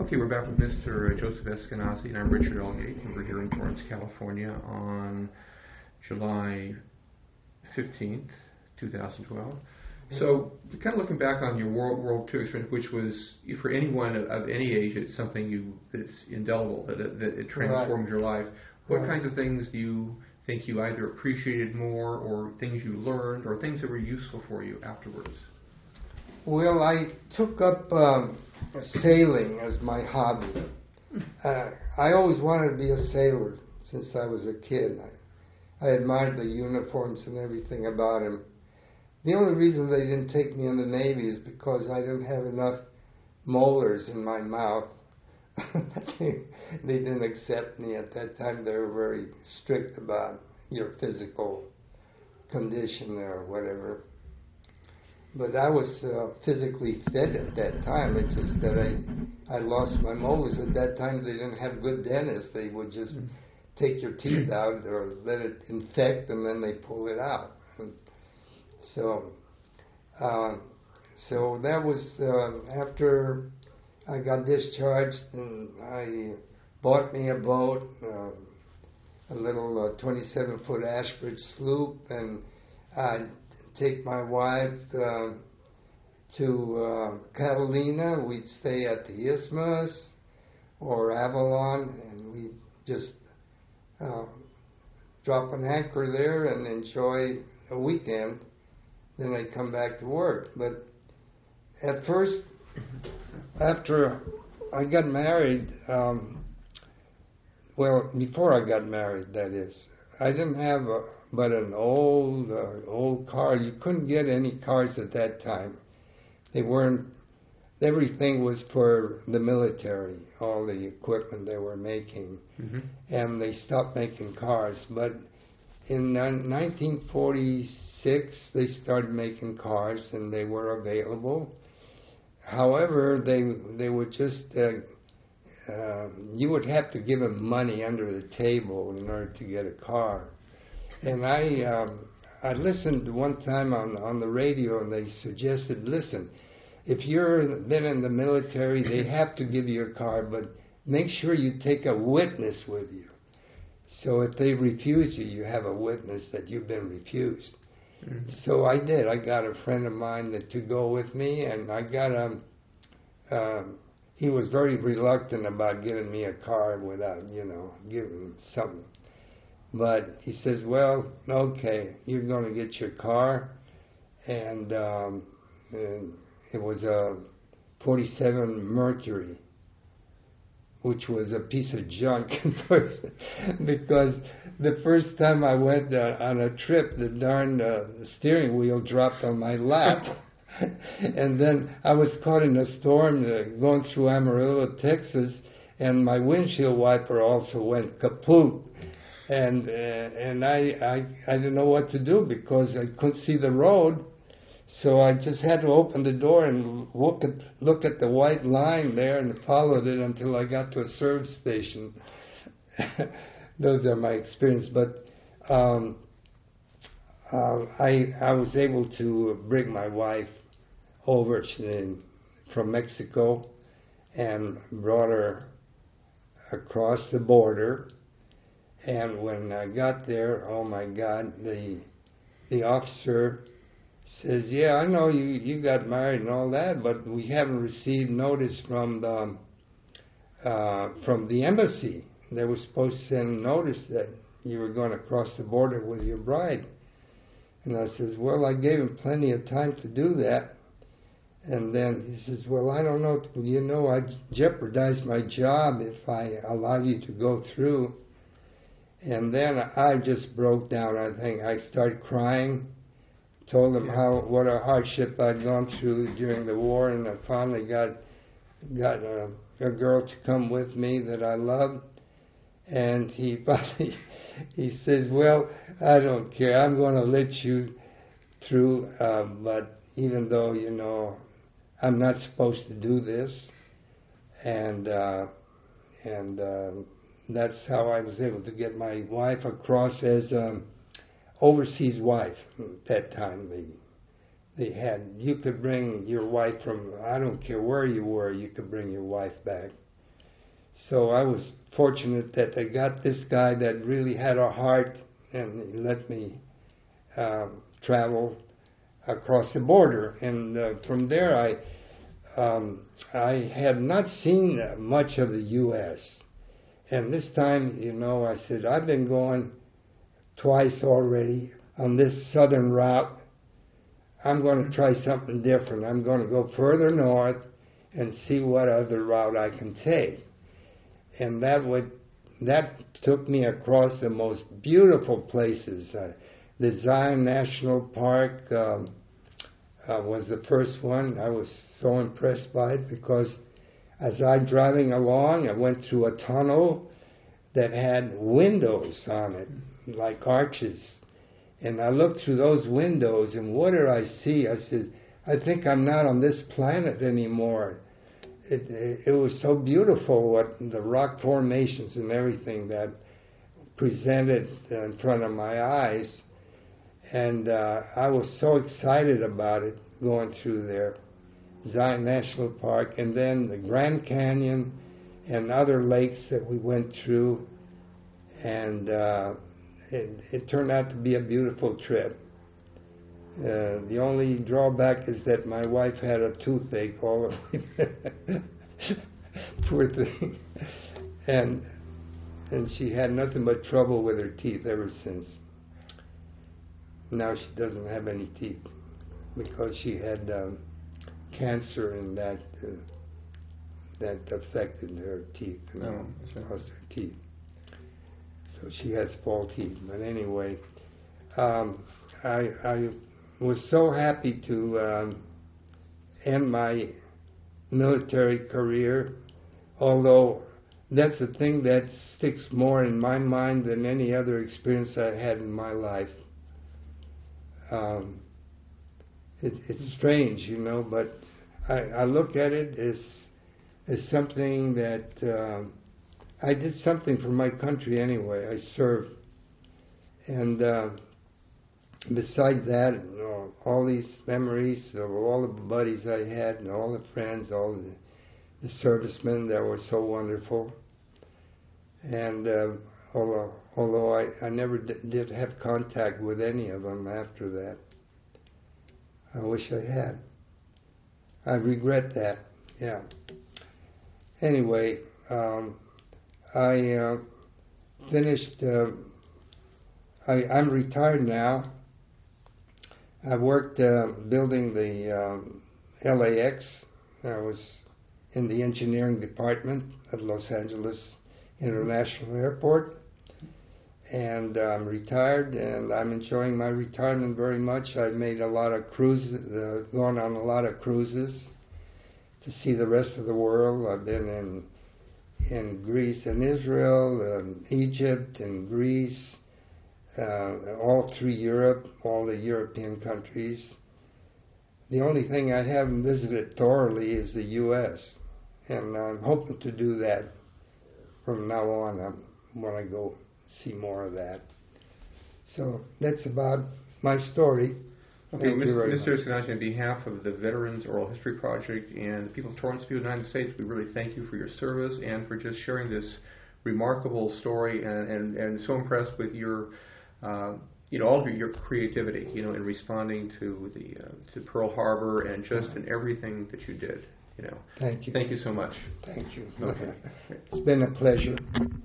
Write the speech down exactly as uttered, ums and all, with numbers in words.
Okay, we're back with Mister Joseph Eskenazi, and I'm Richard Elgate, and we're here in Torrance, California on July fifteenth, twenty twelve. So, kind of looking back on your world world tour experience, which was, for anyone of, of any age, it's something you that's indelible, that it, that it transformed right. your life. What right. kinds of things do you think you either appreciated more, or things you learned, or things that were useful for you afterwards? Well, I took up um, sailing as my hobby. Uh, I always wanted to be a sailor since I was a kid. I, I admired the uniforms and everything about them. The only reason they didn't take me in the Navy is because I didn't have enough molars in my mouth. they, they didn't accept me at that time. They were very strict about your physical condition or whatever. But I was uh, physically fit at that time. It's just that I I lost my molars. At that time, they didn't have good dentists. They would just take your teeth out or let it infect, and then they pull it out. And so, uh, so that was uh, after I got discharged, and I bought me a boat, uh, a little uh, twenty-seven foot Ashbridge sloop, and I take my wife uh, to uh, Catalina. We'd stay at the Isthmus or Avalon, and we'd just uh, drop an anchor there and enjoy a weekend. Then I'd come back to work. But at first, after I got married, um, well, before I got married, that is, I didn't have a but an old, uh, old car. You couldn't get any cars at that time. They weren't, everything was for the military, all the equipment they were making. Mm-hmm. And they stopped making cars. But in nineteen forty-six, they started making cars, and they were available. However, they they were just, uh, uh, you would have to give them money under the table in order to get a car. And I um, I listened one time on, on the radio, and they suggested, listen, if you've been in the military, they have to give you a car, but make sure you take a witness with you. So if they refuse you, you have a witness that you've been refused. Mm-hmm. So I did. I got a friend of mine that to go with me, and I got a, uh, he was very reluctant about giving me a car without, you know, giving him something. But he says, well, okay, you're going to get your car. And, um, and it was a forty-seven Mercury, which was a piece of junk because the first time I went uh, on a trip, the darn uh, steering wheel dropped on my lap. And then I was caught in a storm uh, going through Amarillo, Texas, and my windshield wiper also went kaput. And uh, and I, I I didn't know what to do because I couldn't see the road, so I just had to open the door and look at look at the white line there and followed it until I got to a service station. Those are my experience, but um, uh, I I was able to bring my wife over to, from Mexico and brought her across the border. And when I got there, oh my God, the the officer says, yeah, I know you, you got married and all that, but we haven't received notice from the, uh, from the embassy. They were supposed to send notice that you were going to cross the border with your bride. And I says, well, I gave him plenty of time to do that. And then he says, well, I don't know, you know, I jeopardize my job if I allow you to go through. And then I just broke down. I think I started crying, told him how what a hardship I'd gone through during the war, and I finally got got a, a girl to come with me that I loved. And he finally he says, "Well, I don't care. I'm going to let you through, uh, but even though you know I'm not supposed to do this," and uh, and. Uh, That's how I was able to get my wife across as um, overseas wife. At that time, they they had you could bring your wife from I don't care where you were, you could bring your wife back. So I was fortunate that I got this guy that really had a heart, and he let me um, travel across the border. And uh, from there, I um, I had not seen much of the U S And this time, you know, I said, I've been going twice already on this southern route. I'm going to try something different. I'm going to go further north and see what other route I can take. And that would that took me across the most beautiful places. Uh, the Zion National Park um, uh, was the first one. I was so impressed by it because as I was driving along, I went through a tunnel that had windows on it, like arches. And I looked through those windows, and what did I see? I said, I think I'm not on this planet anymore. It, it, it was so beautiful, what the rock formations and everything that presented in front of my eyes. And uh, I was so excited about it going through there. Zion National Park, and then the Grand Canyon and other lakes that we went through. And uh, it, it turned out to be a beautiful trip. Uh, the only drawback is that my wife had a toothache all the way. Poor thing. And and she had nothing but trouble with her teeth ever since. Now she doesn't have any teeth because she had um, cancer, and that uh, that affected her teeth and oh, sure. lost her teeth. So she has false teeth. But anyway, um, I I was so happy to um, end my military career, although that's the thing that sticks more in my mind than any other experience I had in my life. Um, it, it's strange, you know, but I, I look at it as as something that um, I did something for my country anyway. I served, and uh, besides that, you know, all these memories of all the buddies I had and all the friends, all the, the servicemen that were so wonderful. And uh, although, although I, I never d- did have contact with any of them after that, I wish I had. I regret that, yeah. Anyway, um, I uh, finished, uh, I, I'm retired now. I worked uh, building the um, L A X. I was in the engineering department at Los Angeles International Airport. And I'm retired, and I'm enjoying my retirement very much. I've made a lot of cruises, uh, gone on a lot of cruises to see the rest of the world. I've been in in Greece and Israel, and Egypt and Greece, uh, all through Europe, all the European countries. The only thing I haven't visited thoroughly is the U S, and I'm hoping to do that from now on. I want to go see more of that. So that's about my story. Okay, Thank you very Mister much. Eskenazi, on behalf of the Veterans Oral History Project and the people of Torrensville, United States, we really thank you for your service and for just sharing this remarkable story, and, and, and so impressed with your, uh, you know, all of your, your creativity, you know, in responding to the uh, to Pearl Harbor and just in everything that you did, you know. Thank you. Thank you so much. Thank you. Okay. It's been a pleasure.